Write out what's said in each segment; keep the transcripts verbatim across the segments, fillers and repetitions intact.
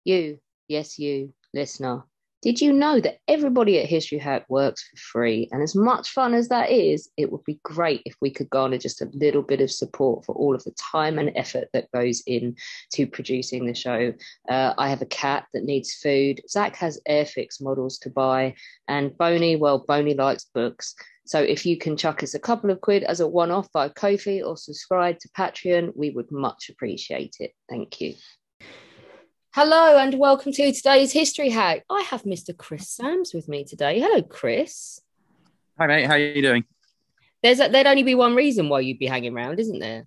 You, yes, you, listener. Did you know that everybody at History Hack works for free? And as much fun as that is, it would be great if we could garner just a little bit of support for all of the time and effort that goes into producing the show. Uh, I have a cat that needs food. Zach has Airfix models to buy. And Boney, well, Boney likes books. So if you can chuck us a couple of quid as a one-off via Ko-fi or subscribe to Patreon, we would much appreciate it. Thank you. Hello and welcome to today's History Hack. I have Mister Chris Sams with me today. Hello, Chris. Hi, mate. How are you doing? There's a, there'd only be one reason why you'd be hanging around, isn't there?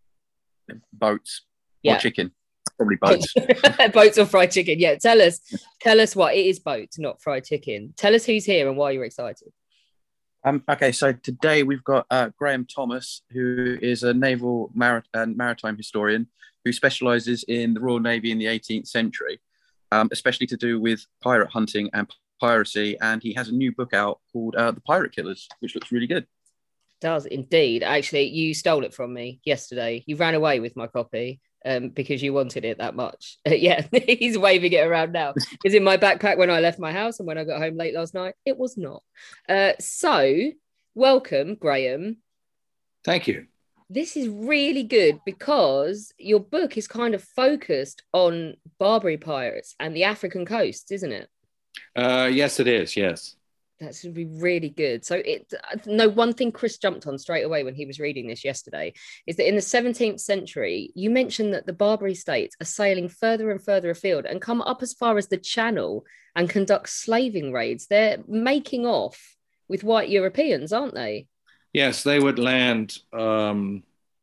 Boats yeah. or chicken. Probably boats. Boats or fried chicken. Yeah, tell us. Tell us what. It is boats, not fried chicken. Tell us who's here and why you're excited. Um, okay, so today we've got uh, Graham Thomas, who is a naval marit- uh, maritime historian who specialises in the Royal Navy in the eighteenth century, um, especially to do with pirate hunting and piracy. And he has a new book out called uh, The Pirate Killers, which looks really good. Does indeed. Actually, you stole it from me yesterday. You ran away with my copy um, because you wanted it that much. Yeah, he's waving it around now. It's in my backpack when I left my house, and when I got home late last night, it was not. Uh, so, welcome, Graham. Thank you. This is really good because your book is kind of focused on Barbary pirates and the African coasts, isn't it? Uh, yes, it is. Yes. That's going to be really good. So it no one thing Chris jumped on straight away when he was reading this yesterday is that in the seventeenth century, you mentioned that the Barbary states are sailing further and further afield and come up as far as the Channel and conduct slaving raids. They're making off with white Europeans, aren't they? Yes, they would land um,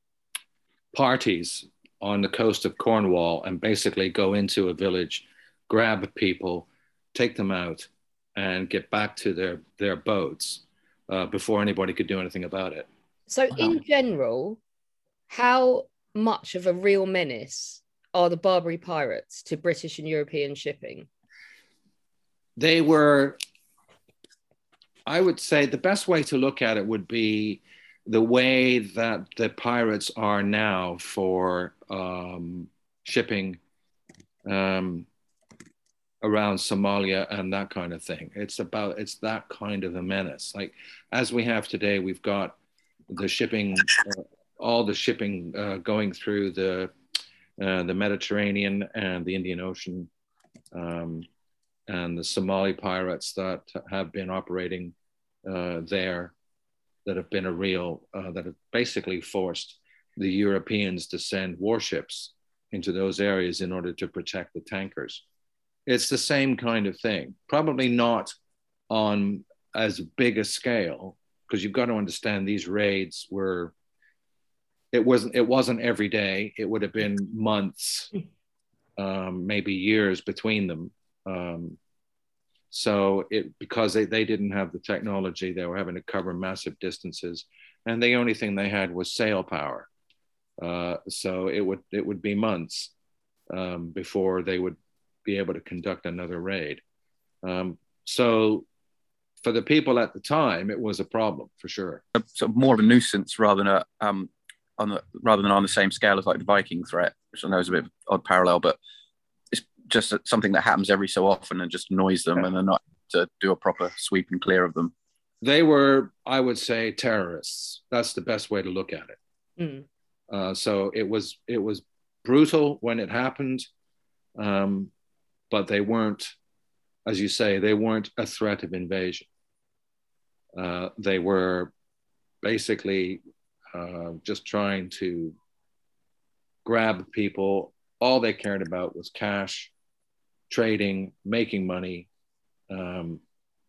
parties on the coast of Cornwall and basically go into a village, grab people, take them out, and get back to their, their boats uh, before anybody could do anything about it. So wow. In general, how much of a real menace are the Barbary pirates to British and European shipping? They were... I would say the best way to look at it would be the way that the pirates are now for um, shipping um, around Somalia and that kind of thing. It's about, it's that kind of a menace. Like as we have today, we've got the shipping, uh, all the shipping uh, going through the, uh, the Mediterranean and the Indian Ocean, um, and the Somali pirates that have been operating uh, there, that have been a real, uh, that have basically forced the Europeans to send warships into those areas in order to protect the tankers. It's the same kind of thing, probably not on as big a scale, because you've got to understand these raids were, it wasn't, it wasn't every day. It would have been months, um, maybe years between them. Um, so it, because they, they didn't have the technology, they were having to cover massive distances, and the only thing they had was sail power. Uh, so it would, it would be months um, before they would be able to conduct another raid. Um, so for the people at the time, it was a problem for sure. So more of a nuisance rather than a, um, on the, rather than on the same scale as like the Viking threat, which I know is a bit of an odd parallel, but just something that happens every so often and just annoys them, yeah. And they're not to do a proper sweep and clear of them. They were, I would say, terrorists. That's the best way to look at it. Mm. Uh, so it was, it was brutal when it happened, um, but they weren't, as you say, they weren't a threat of invasion. Uh, they were basically uh, just trying to grab people. All they cared about was cash, trading, making money, um,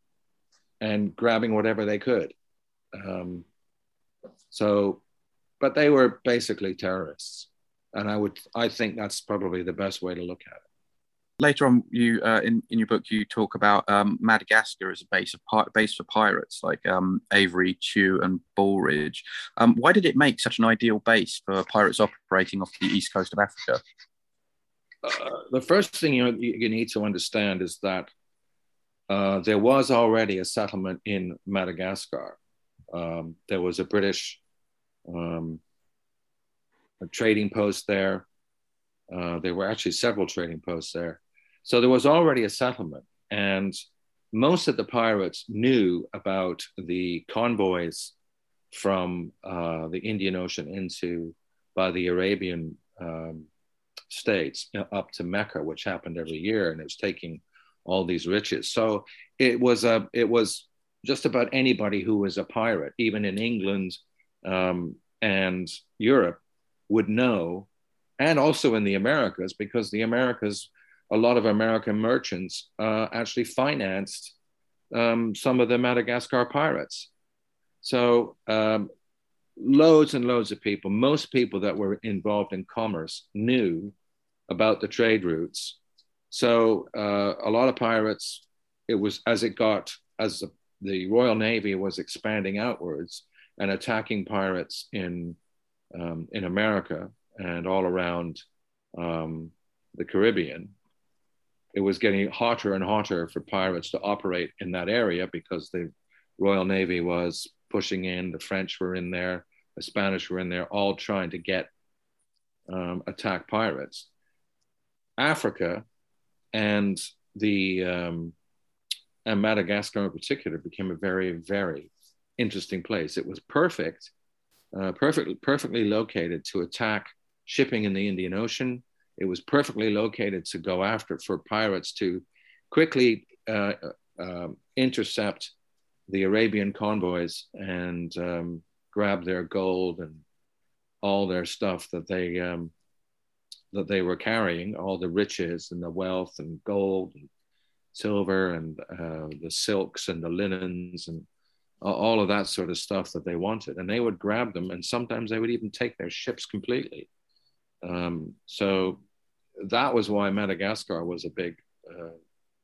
and grabbing whatever they could. Um, so, but they were basically terrorists. And I would, I think that's probably the best way to look at it. Later on, you uh, in, in your book, you talk about um, Madagascar as a base of pi- base for pirates like um, Avery, Chew, and Bullridge. Um, why did it make such an ideal base for pirates operating off the east coast of Africa? Uh, the first thing you, you need to understand is that uh, there was already a settlement in Madagascar. Um, there was a British um, a trading post there. Uh, there were actually several trading posts there. So there was already a settlement, and most of the pirates knew about the convoys from uh, the Indian Ocean into by the Arabian um, states, you know, up to Mecca, which happened every year, and it was taking all these riches. So it was a it was just about anybody who was a pirate, even in England um, and Europe, would know, and also in the Americas, because the Americas, a lot of American merchants uh, actually financed um, some of the Madagascar pirates. So um, loads and loads of people, most people that were involved in commerce knew about the trade routes. So uh, a lot of pirates, it was as it got, as the, the Royal Navy was expanding outwards and attacking pirates in, um, in America and all around um, the Caribbean, it was getting hotter and hotter for pirates to operate in that area because the Royal Navy was pushing in, the French were in there, the Spanish were in there, all trying to get um, attack pirates. Africa and the um, and Madagascar in particular became a very, very interesting place. It was perfect, uh, perfectly, perfectly located to attack shipping in the Indian Ocean. It was perfectly located to go after for pirates to quickly uh, uh, intercept the Arabian convoys and um, grab their gold and all their stuff that they um, that they were carrying, all the riches and the wealth and gold and silver and uh, the silks and the linens and all of that sort of stuff that they wanted. And they would grab them, and sometimes they would even take their ships completely. Um, so that was why Madagascar was a big, uh,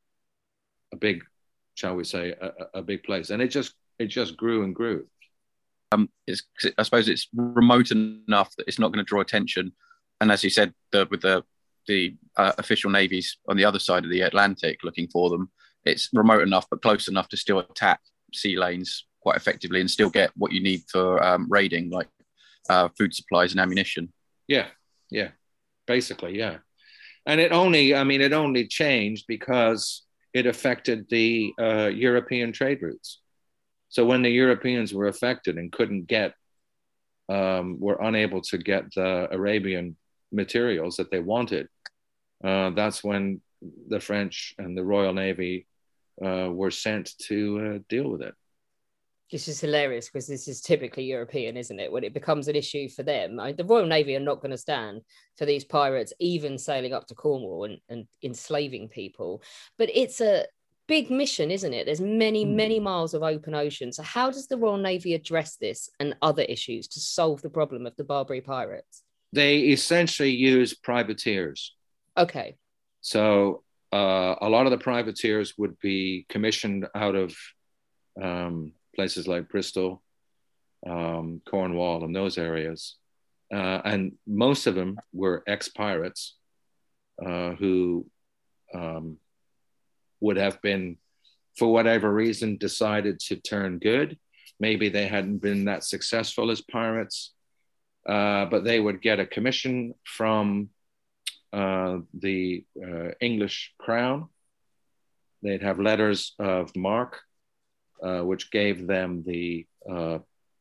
a big, shall we say, a, a big place, and it just it just grew and grew. Um, it's, I suppose it's remote enough that it's not going to draw attention, and as you said, the, with the the uh, official navies on the other side of the Atlantic looking for them, it's remote enough but close enough to still attack sea lanes quite effectively and still get what you need for um, raiding, like uh, food supplies and ammunition. Yeah, yeah, basically, yeah. And it only, I mean, it only changed because it affected the uh, European trade routes. So when the Europeans were affected and couldn't get, um, were unable to get the Arabian materials that they wanted, uh, that's when the French and the Royal Navy uh, were sent to uh, deal with it. This is hilarious because this is typically European, isn't it? When it becomes an issue for them, I mean, the Royal Navy are not going to stand for these pirates even sailing up to Cornwall and, and enslaving people. But it's a big mission, isn't it? There's many, mm. many miles of open ocean. So how does the Royal Navy address this and other issues to solve the problem of the Barbary pirates? They essentially use privateers. Okay. So uh, a lot of the privateers would be commissioned out of um, places like Bristol, um, Cornwall, and those areas. Uh, and most of them were ex-pirates uh, who um, would have been, for whatever reason, decided to turn good. Maybe they hadn't been that successful as pirates, uh, but they would get a commission from uh, the uh, English crown. They'd have letters of marque, Uh, which gave them the uh,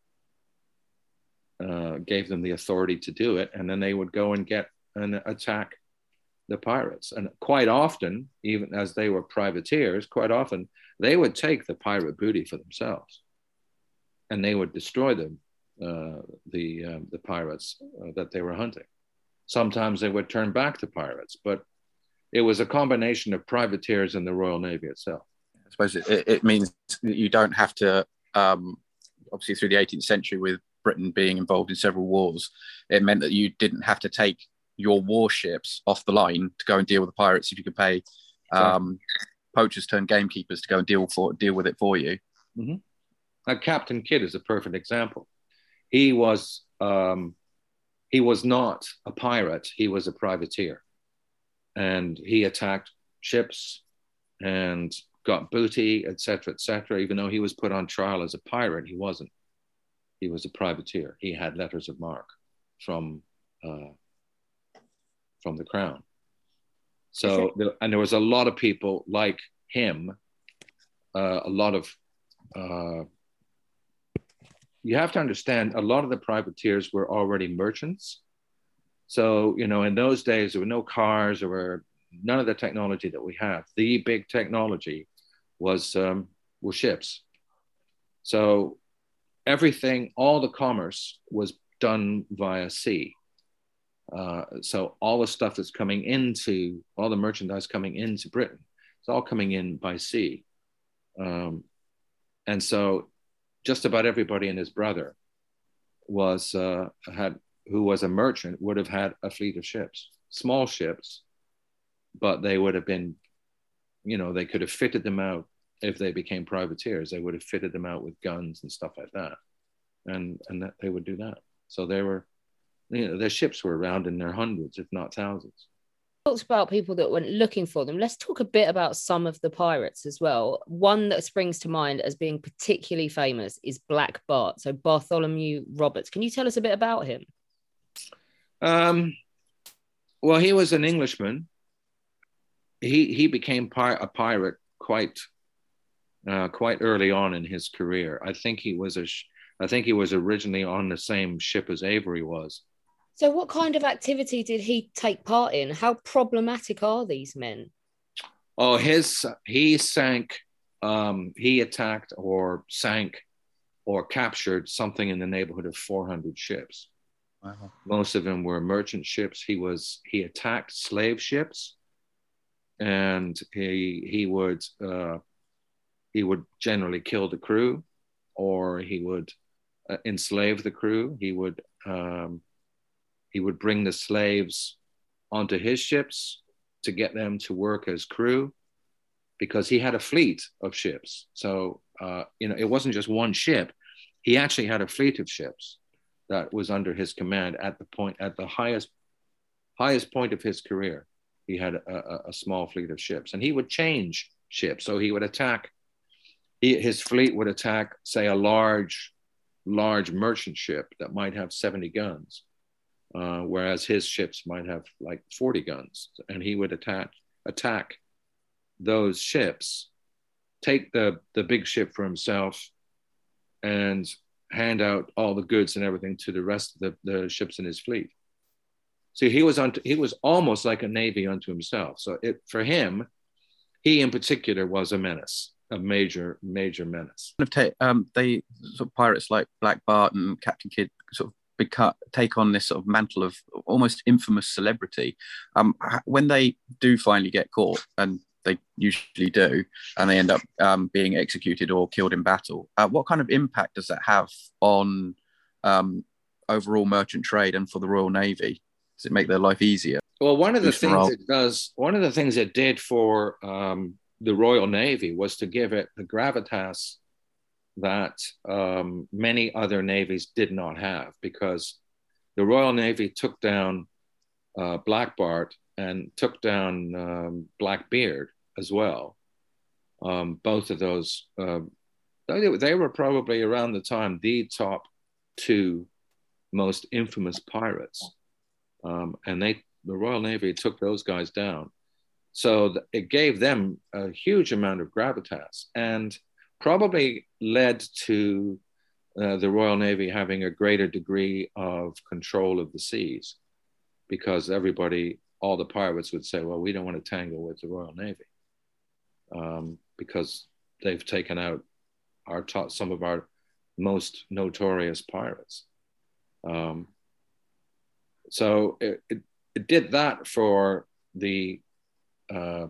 uh, gave them the authority to do it, and then they would go and get and attack the pirates. And quite often, even as they were privateers, quite often they would take the pirate booty for themselves, and they would destroy them, uh, the uh, the pirates uh, that they were hunting. Sometimes they would turn back to pirates, but it was a combination of privateers and the Royal Navy itself. I suppose it, it means that you don't have to, um, obviously through the eighteenth century with Britain being involved in several wars, it meant that you didn't have to take your warships off the line to go and deal with the pirates if you could pay um, poachers turned gamekeepers to go and deal for deal with it for you. Mm-hmm. Now, Captain Kidd is a perfect example. He was um, he was not a pirate, he was a privateer. And he attacked ships and got booty, et cetera, et cetera. Even though he was put on trial as a pirate, he wasn't. He was a privateer. He had letters of marque from uh, from the crown. So, and there was a lot of people like him, uh, a lot of, uh, you have to understand, a lot of the privateers were already merchants. So, you know, in those days, there were no cars, there were none of the technology that we have. The big technology was, um, were ships. So everything, all the commerce was done via sea. Uh, so all the stuff that's coming into, all the merchandise coming into Britain, it's all coming in by sea. Um, and so just about everybody and his brother was, uh, had, who was a merchant would have had a fleet of ships, small ships, but they would have been, you know, they could have fitted them out if they became privateers. They would have fitted them out with guns and stuff like that. And, and that they would do that. So they were, you know, their ships were around in their hundreds, if not thousands. Talks about people that went looking for them. Let's talk a bit about some of the pirates as well. One that springs to mind as being particularly famous is Black Bart. So Bartholomew Roberts. Can you tell us a bit about him? Um, well, he was an Englishman. He he became pi- a pirate quite uh, quite early on in his career. I think he was a sh- I think he was originally on the same ship as Avery was. So what kind of activity did he take part in? How problematic are these men? Oh, his he sank, um, he attacked or sank or captured something in the neighborhood of four hundred ships. Wow. Most of them were merchant ships. He was he attacked slave ships, and he he would uh, he would generally kill the crew, or he would uh, enslave the crew. He would um, he would bring the slaves onto his ships to get them to work as crew, because he had a fleet of ships. So uh, you know, it wasn't just one ship. He actually had a fleet of ships that was under his command at the point, at the highest, highest point of his career. He had a, a small fleet of ships, and he would change ships. So he would attack, he, his fleet would attack, say, a large, large merchant ship that might have seventy guns, uh, whereas his ships might have like forty guns. And he would attack, attack those ships, take the, the big ship for himself, and hand out all the goods and everything to the rest of the, the ships in his fleet. So he was on, he was almost like a navy unto himself. So it, for him, he in particular was a menace, a major, major menace. Um, they sort of pirates like Black Bart and Captain Kidd sort of become, take on this sort of mantle of almost infamous celebrity. Um, when they do finally get caught, and they usually do, and they end up um, being executed or killed in battle, Uh, what kind of impact does that have on um, overall merchant trade and for the Royal Navy? Does it make their life easier? Well, one of the things it does, one of the things it did for um, the Royal Navy was to give it the gravitas that um, many other navies did not have, because the Royal Navy took down uh, Black Bart and took down um, Blackbeard as well. Um, both of those, uh, they, they were probably around the time the top two most infamous pirates. Um, and they, the Royal Navy took those guys down. So th- it gave them a huge amount of gravitas, and probably led to uh, the Royal Navy having a greater degree of control of the seas, because everybody, all the pirates would say, well, we don't want to tangle with the Royal Navy. Um, because they've taken out our top, some of our most notorious pirates. Um, so it, it, it did that for the uh,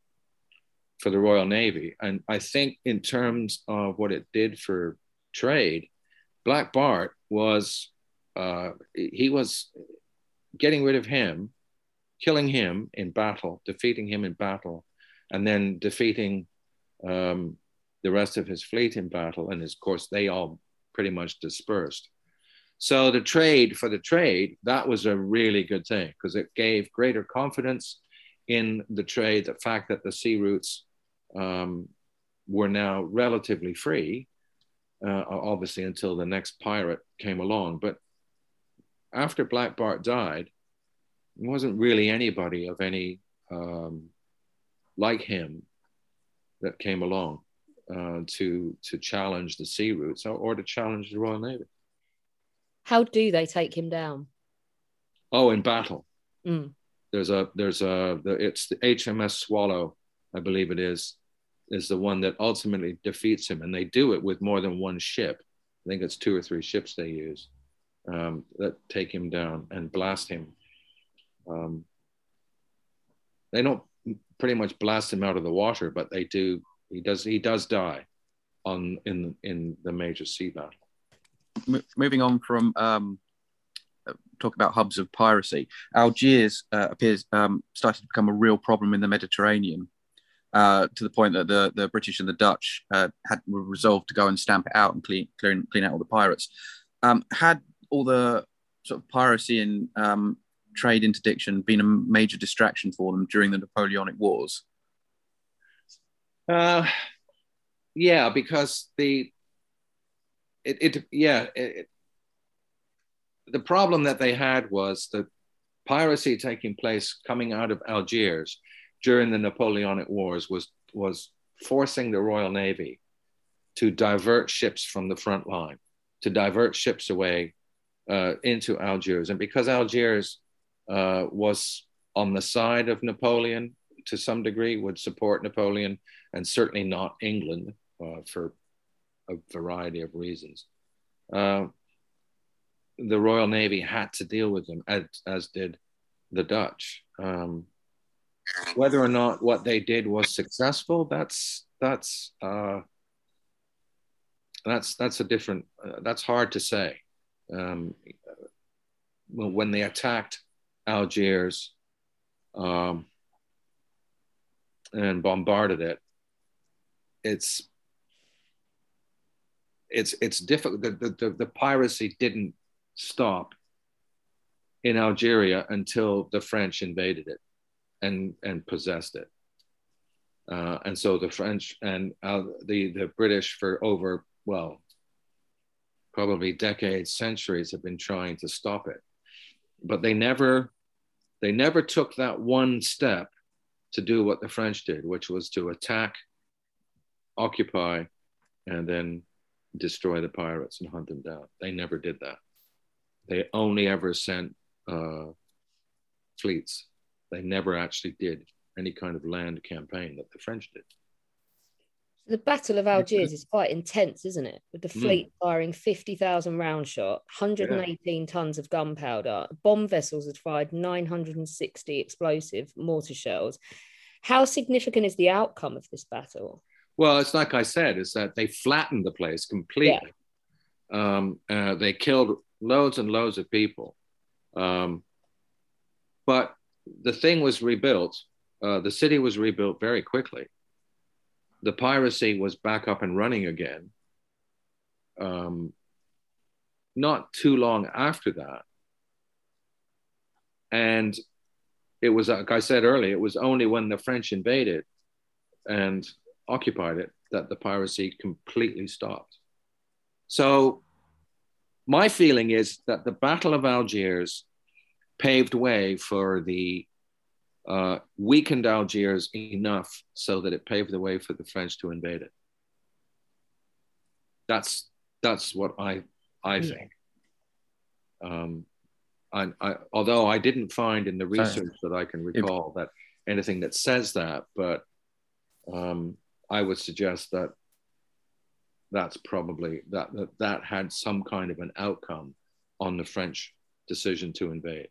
for the Royal Navy, and I think in terms of what it did for trade, Black Bart was uh, he was getting rid of him, killing him in battle, defeating him in battle, and then defeating um, the rest of his fleet in battle. And of course, they all pretty much dispersed. So the trade, for the trade, that was a really good thing, because it gave greater confidence in the trade, the fact that the sea routes um, were now relatively free, uh, obviously until the next pirate came along. But after Black Bart died, there wasn't really anybody of any um, like him that came along uh, to to challenge the sea routes or, or to challenge the Royal Navy. How do they take him down? Oh, in battle. Mm. There's a there's a the, it's the H M S Swallow, I believe it is, is the one that ultimately defeats him, and they do it with more than one ship. I think it's two or three ships they use um, that take him down and blast him. Um, they don't pretty much blast him out of the water, but they do. He does. He does die on in in the major sea battle. M- moving on from um, talk about hubs of piracy, Algiers uh, appears um, started to become a real problem in the Mediterranean, uh, to the point that the the British and the Dutch uh, had were resolved to go and stamp it out and clean clean, clean out all the pirates. Um, had all the sort of piracy and um, trade interdiction been a major distraction for them during the Napoleonic Wars? Uh, yeah, because the it, it yeah it, the problem that they had was the piracy taking place coming out of Algiers during the Napoleonic Wars was was forcing the Royal Navy to divert ships from the front line, to divert ships away uh, into Algiers, and because Algiers uh, was on the side of Napoleon to some degree, would support Napoleon, and certainly not England uh, for a variety of reasons. Uh, the Royal Navy had to deal with them, as, as did the Dutch. Um, whether or not what they did was successful, that's that's uh, that's that's a different. Uh, that's hard to say. Um, when they attacked Algiers um, and bombarded it, it's it's it's difficult. The, the, the piracy didn't stop in Algeria until the French invaded it and and possessed it. Uh, and so the French and uh, the the British for over, well, probably decades, centuries have been trying to stop it, but they never they never took that one step to do what the French did, which was to attack, occupy, and then destroy the pirates and hunt them down. They never did that. They only ever sent uh, fleets. They never actually did any kind of land campaign that the French did. The Battle of Algiers is quite intense, isn't it? With the fleet mm. firing fifty thousand round shot, one hundred eighteen yeah. tons of gunpowder. Bomb vessels had fired nine hundred sixty explosive mortar shells. How significant is the outcome of this battle? Well, it's like I said, is that they flattened the place completely. Yeah. Um, uh, they killed loads and loads of people. Um, but the thing was rebuilt. Uh, the city was rebuilt very quickly. The piracy was back up and running again. Um, not too long after that. And it was, like I said earlier, it was only when the French invaded and occupied it that the piracy completely stopped. So my feeling is that the Battle of Algiers paved way for the uh, weakened Algiers enough so that it paved the way for the French to invade it. That's that's what I I think. Um, I, I, although I didn't find in the research that I can recall that anything that says that, but um, I would suggest that that's probably that, that that had some kind of an outcome on the French decision to invade.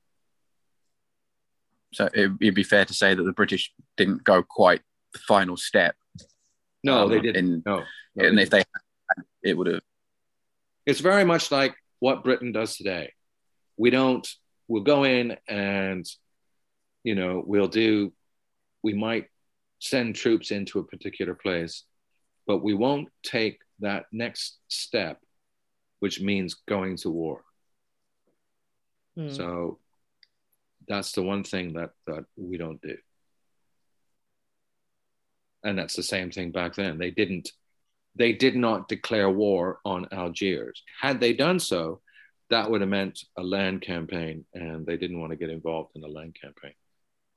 So it, it'd be fair to say that the British didn't go quite the final step. No, um, they didn't. In, no, no, and they if they had, it would have. It's very much like what Britain does today. We don't. We'll go in and, you know, we'll do. We might send troops into a particular place, but we won't take that next step, which means going to war. Mm. So that's the one thing that, that we don't do. And that's the same thing back then. They didn't, they did not declare war on Algiers. Had they done so, that would have meant a land campaign, and they didn't want to get involved in a land campaign.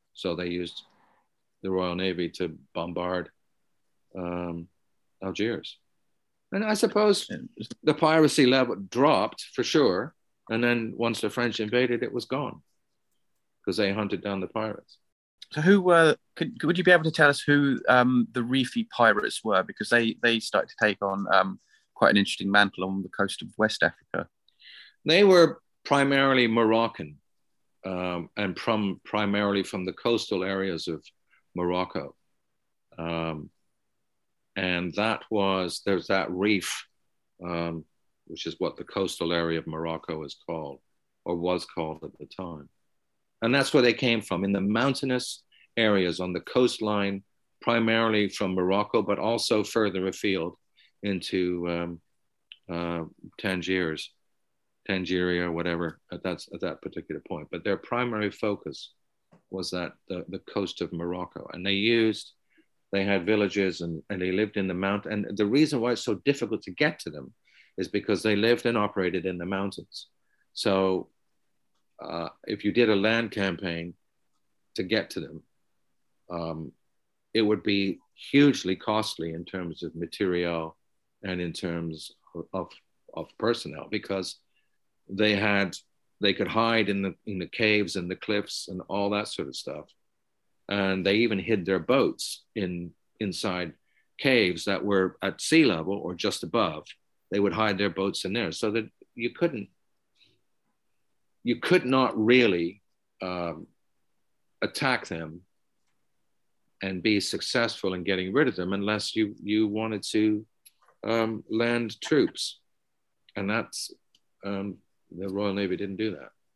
So they used the Royal Navy to bombard um, Algiers. And I suppose the piracy level dropped for sure. And then once the French invaded, it was gone because they hunted down the pirates. So who were, could, would you be able to tell us who um, the reefy pirates were? Because they, they started to take on um, quite an interesting mantle on the coast of West Africa. They were primarily Moroccan um, and from primarily from the coastal areas of Morocco. Um, and that was, there's that reef, um, which is what the coastal area of Morocco is called, or was called at the time. And that's where they came from, in the mountainous areas on the coastline, primarily from Morocco, but also further afield into um, uh, Tangiers, Tangier or whatever at that, at that particular point. But their primary focus was that the, the coast of Morocco. And they used, they had villages and, and they lived in the mountain. And the reason why it's so difficult to get to them is because they lived and operated in the mountains. So uh, if you did a land campaign to get to them, um, it would be hugely costly in terms of material and in terms of, of, of personnel, because they had, they could hide in the, in the caves and the cliffs and all that sort of stuff. And they even hid their boats in inside caves that were at sea level or just above. They would hide their boats in there, so that you couldn't, you could not really um, attack them and be successful in getting rid of them unless you you wanted to um, land troops, and that's um, the Royal Navy didn't do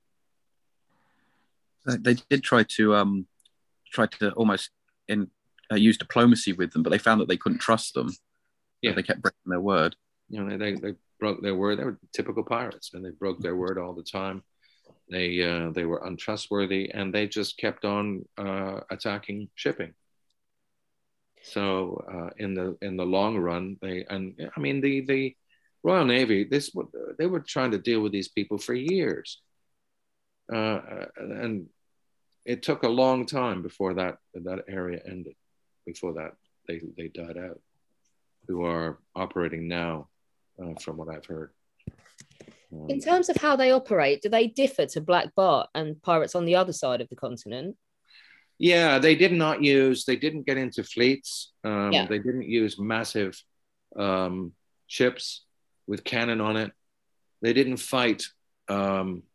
that. They did try to um, try to almost in, uh, use diplomacy with them, but they found that they couldn't trust them. Yeah, they kept breaking their word. You know, they they broke their word. They were typical pirates, and they broke their word all the time. They uh, they were untrustworthy, and they just kept on uh, attacking shipping. So uh, in the in the long run, they and I mean the the Royal Navy, this they were trying to deal with these people for years, uh, and it took a long time before that that area ended. Before that, they they died out. Who are operating now, uh, from what I've heard. Um, In terms of how they operate, do they differ to Black Bart and pirates on the other side of the continent? Yeah, they did not use, they didn't get into fleets. Um, Yeah. They didn't use massive um, ships with cannon on it. They didn't fight um,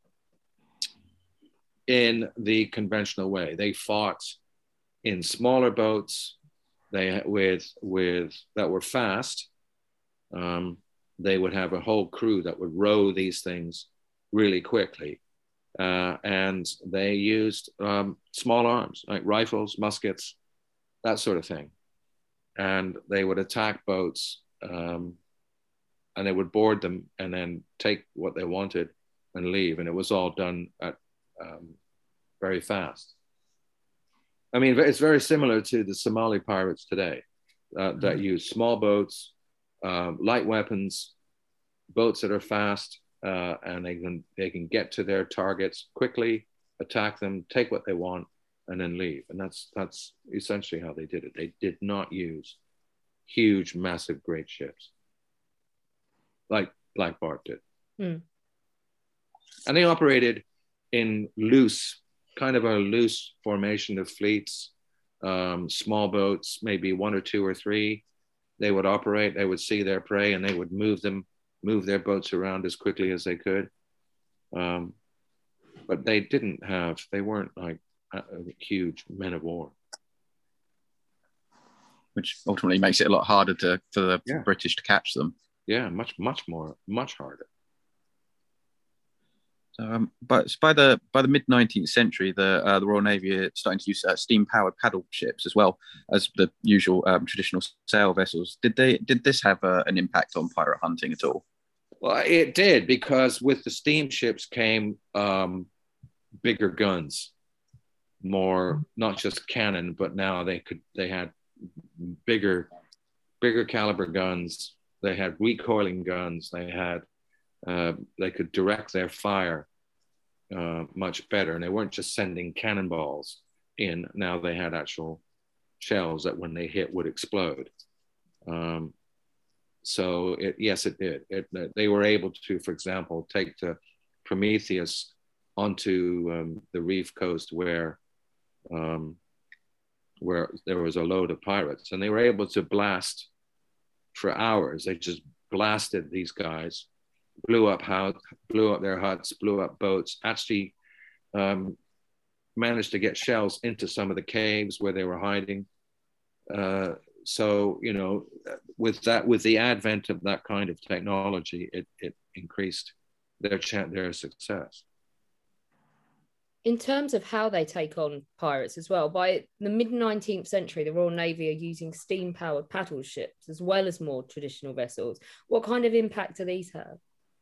in the conventional way. They fought in smaller boats. They with with that were fast. Um, they would have a whole crew that would row these things really quickly. Uh, and they used um, small arms like rifles, muskets, that sort of thing. And they would attack boats um, and they would board them and then take what they wanted and leave. And it was all done at um, very fast. I mean, it's very similar to the Somali pirates today uh, that use small boats, uh, light weapons, boats that are fast, uh, and they can they can get to their targets quickly, attack them, take what they want, and then leave. And that's that's essentially how they did it. They did not use huge, massive, great ships like Black Bart did. Hmm. And they operated in loose, kind of a loose formation of fleets, um, small boats, maybe one or two or three. They would operate, they would see their prey, and they would move them, move their boats around as quickly as they could. Um, but they didn't have, they weren't like uh, huge men of war. Which ultimately makes it a lot harder to for the Yeah. British to catch them. Yeah, much, much more, much harder. So, um, but by the by the mid nineteenth century, the uh, the Royal Navy are starting to use uh, steam powered paddle ships as well as the usual um, traditional sail vessels. Did they did this have uh, an impact on pirate hunting at all? Well, it did, because with the steamships came um, bigger guns, more not just cannon, but now they could they had bigger bigger caliber guns. They had recoiling guns. They had uh, they could direct their fire uh, much better, and they weren't just sending cannonballs in. Now they had actual shells that when they hit would explode. Um, so it, yes, it did. It, they were able to, for example, take the Prometheus onto um, the reef coast where um, where there was a load of pirates, and they were able to blast for hours. They just blasted these guys, blew up how blew up their huts, blew up boats. Actually, um, managed to get shells into some of the caves where they were hiding. Uh, so you know, with that, with the advent of that kind of technology, it it increased their chance, their success. In terms of how they take on pirates as well, by the mid nineteenth century, the Royal Navy are using steam-powered paddle ships as well as more traditional vessels. What kind of impact do these have?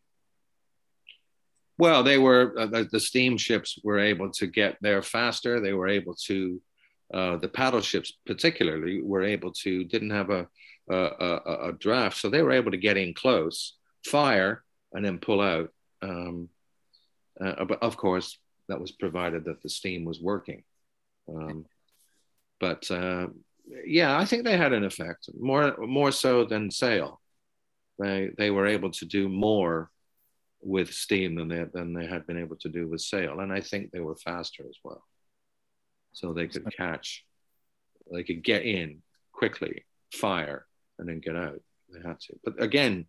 Well, they were uh, the, the steamships were able to get there faster. They were able to, uh, the paddle ships particularly were able to, didn't have a, a, a, a draft, so they were able to get in close, fire, and then pull out. Um, uh, but of course, that was provided that the steam was working. Um, but uh, yeah, I think they had an effect, more more so than sail. They they were able to do more with steam than they than they had been able to do with sail, and I think they were faster as well. So they could catch, they could get in quickly, fire, and then get out. They had to, but again,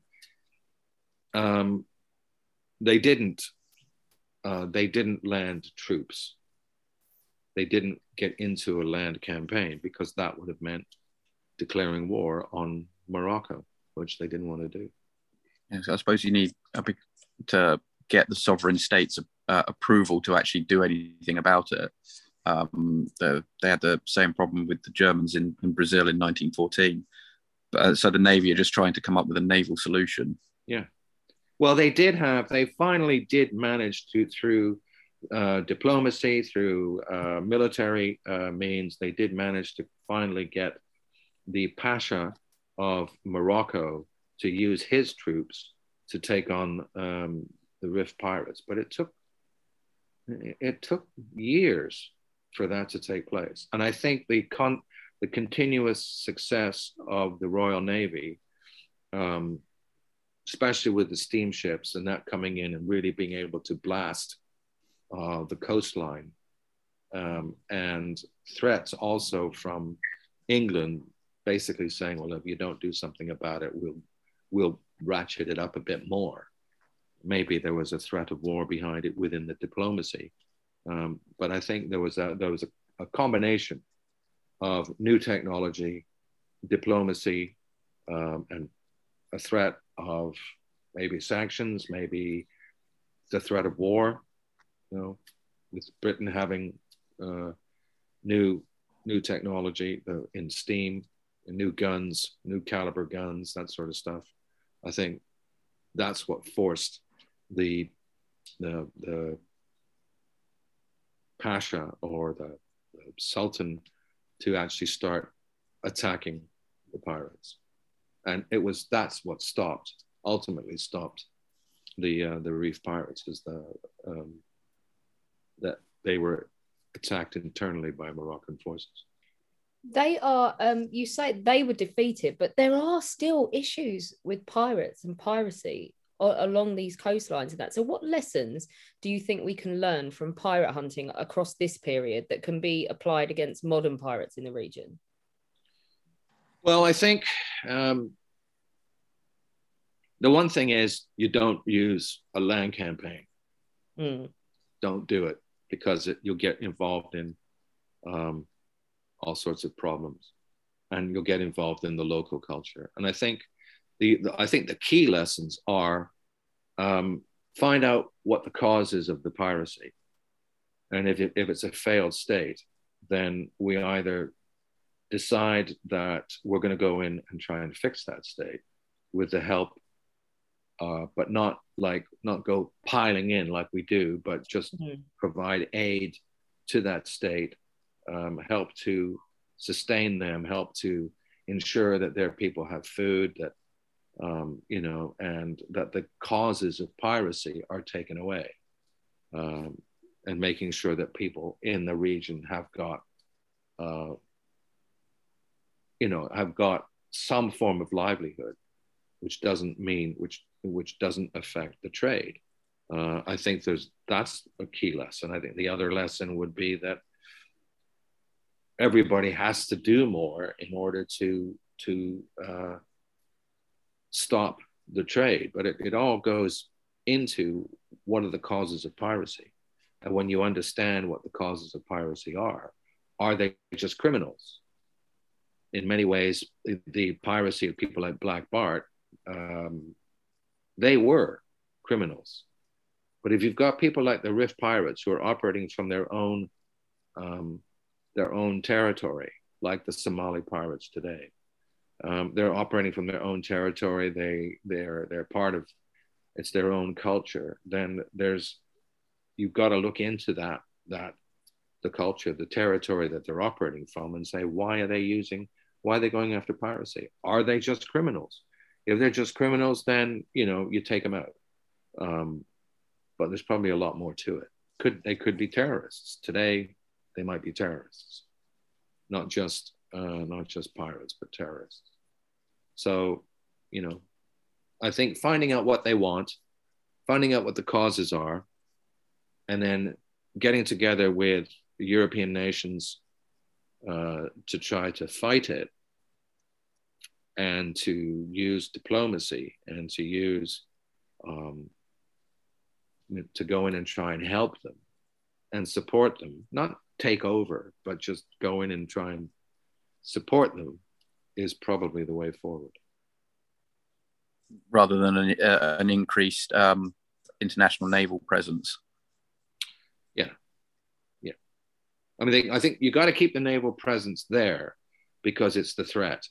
um, they didn't. Uh, they didn't land troops. They didn't get into a land campaign because that would have meant declaring war on Morocco, which they didn't want to do. Yeah, so I suppose you need a big, to get the sovereign states' uh, approval to actually do anything about it. Um, the, they had the same problem with the Germans in, in Brazil in nineteen fourteen. But, uh, so the Navy are just trying to come up with a naval solution. Yeah. Well, they did have, they finally did manage to, through uh, diplomacy, through uh, military uh, means, they did manage to finally get the Pasha of Morocco to use his troops to take on um, the Rif pirates. But it took, it took years for that to take place. And I think the, con- the continuous success of the Royal Navy, um, especially with the steamships and that coming in and really being able to blast uh, the coastline, um, and threats also from England, basically saying, well, if you don't do something about it, we'll, we'll ratchet it up a bit more. Maybe there was a threat of war behind it within the diplomacy. Um, but I think there was a, there was a, a combination of new technology, diplomacy, um, and a threat of maybe sanctions, maybe the threat of war, you know, with Britain having uh, new new technology uh, in steam, new guns, new caliber guns, that sort of stuff. I think that's what forced the the, the Pasha or the, the Sultan to actually start attacking the pirates. And it was, that's what stopped, ultimately stopped the uh, the Rif pirates, is the um, that they were attacked internally by Moroccan forces. They are, um, you say they were defeated, but there are still issues with pirates and piracy along these coastlines and that. So what lessons do you think we can learn from pirate hunting across this period that can be applied against modern pirates in the region? Well, I think um, the one thing is you don't use a land campaign. Mm. Don't do it, because it, you'll get involved in um, all sorts of problems, and you'll get involved in the local culture. And I think the, the I think the key lessons are um, find out what the cause is of the piracy, and if it, if it's a failed state, then we either decide that we're going to go in and try and fix that state with the help, uh, but not like not go piling in like we do, but just mm-hmm. provide aid to that state, um, help to sustain them, help to ensure that their people have food, that um, you know, and that the causes of piracy are taken away, um, and making sure that people in the region have got uh, you know, have got some form of livelihood, which doesn't mean, which, which doesn't affect the trade. Uh, I think there's, that's a key lesson. I think the other lesson would be that everybody has to do more in order to, to uh, stop the trade, but it, it all goes into what are the causes of piracy. And when you understand what the causes of piracy are, are they just criminals? In many ways, the, the piracy of people like Black Bart, um, they were criminals. But if you've got people like the Riff Pirates who are operating from their own, um, their own territory, like the Somali pirates today, um, they're operating from their own territory. They they're they're part of, it's their own culture. Then there's, you've got to look into that that the culture, the territory that they're operating from, and say, why are they using? Why are they going after piracy? Are they just criminals? If they're just criminals, then, you know, you take them out. Um, but there's probably a lot more to it. Could they could be terrorists today? They might be terrorists, not just uh, not just pirates, but terrorists. So, you know, I think finding out what they want, finding out what the causes are, and then getting together with the European nations uh, to try to fight it, and to use diplomacy and to use um, to go in and try and help them and support them, not take over, but just go in and try and support them, is probably the way forward. Rather than an, uh, an increased um, international naval presence. Yeah, yeah. I mean, they, I think you got to keep the naval presence there because it's the threat,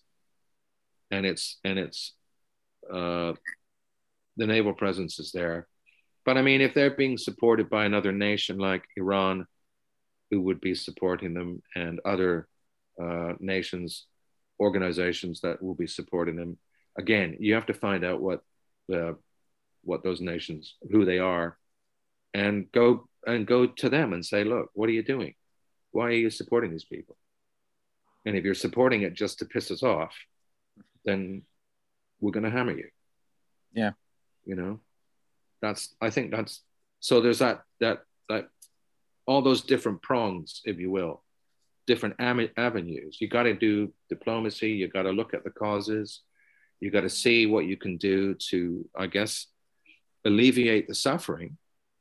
and it's and it's uh, the naval presence is there. But I mean, if they're being supported by another nation like Iran, who would be supporting them, and other uh, nations, organizations that will be supporting them, again, you have to find out what the what those nations, who they are, and go and go to them and say, look, what are you doing? Why are you supporting these people? And if you're supporting it just to piss us off, then we're going to hammer you. Yeah, you know, that's. I think that's. So there's that that that all those different prongs, if you will, different am- avenues. You got to do diplomacy. You got to look at the causes. You got to see what you can do to, I guess, alleviate the suffering,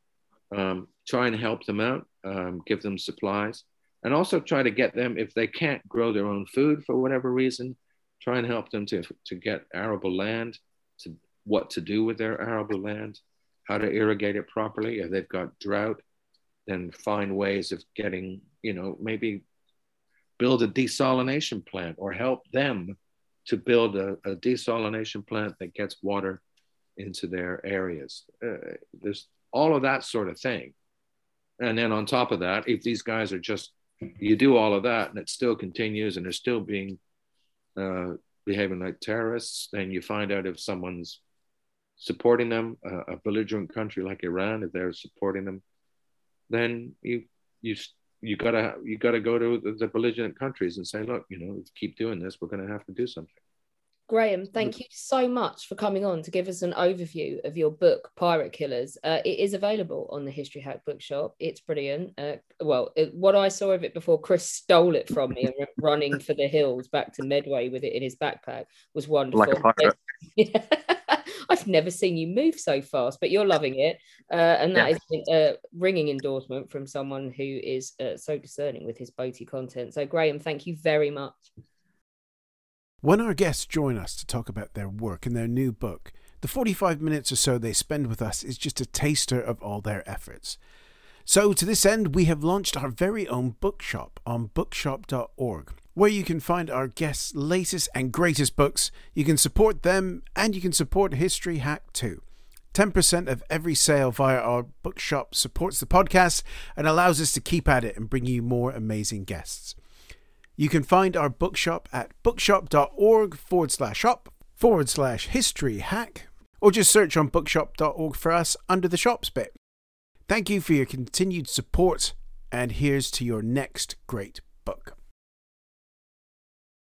um, try and help them out, um, give them supplies, and also try to get them, if they can't grow their own food for whatever reason, try and help them to, to get arable land, to what to do with their arable land, how to irrigate it properly. If they've got drought, then find ways of getting, you know, maybe build a desalination plant or help them to build a, a desalination plant that gets water into their areas. Uh, there's all of that sort of thing. And then on top of that, if these guys are just, you do all of that and it still continues and they're still being, uh, behaving like terrorists, then you find out if someone's supporting them, uh, a belligerent country like Iran, if they're supporting them, then you, you, you gotta you gotta go to the, the belligerent countries and say, look, you know, if you keep doing this, we're going to have to do something. Graham, thank you so much for coming on to give us an overview of your book, Pirate Killers. Uh, it is available on the History Hack bookshop. It's brilliant. Uh, well, it, what I saw of it before Chris stole it from me and went running for the hills back to Medway with it in his backpack was wonderful. Like a pirate. Yeah. I've never seen you move so fast, but you're loving it. Uh, and that yeah. is a ringing endorsement from someone who is uh, so discerning with his boaty content. So, Graham, thank you very much. When our guests join us to talk about their work and their new book, the forty-five minutes or so they spend with us is just a taster of all their efforts. So, to this end, we have launched our very own bookshop on bookshop dot org, where you can find our guests' latest and greatest books. You can support them, and you can support History Hack too. ten percent of every sale via our bookshop supports the podcast and allows us to keep at it and bring you more amazing guests. You can find our bookshop at bookshop dot org forward slash shop forward slash history hack, or just search on bookshop dot org for us under the shops bit. Thank you for your continued support, and here's to your next great book.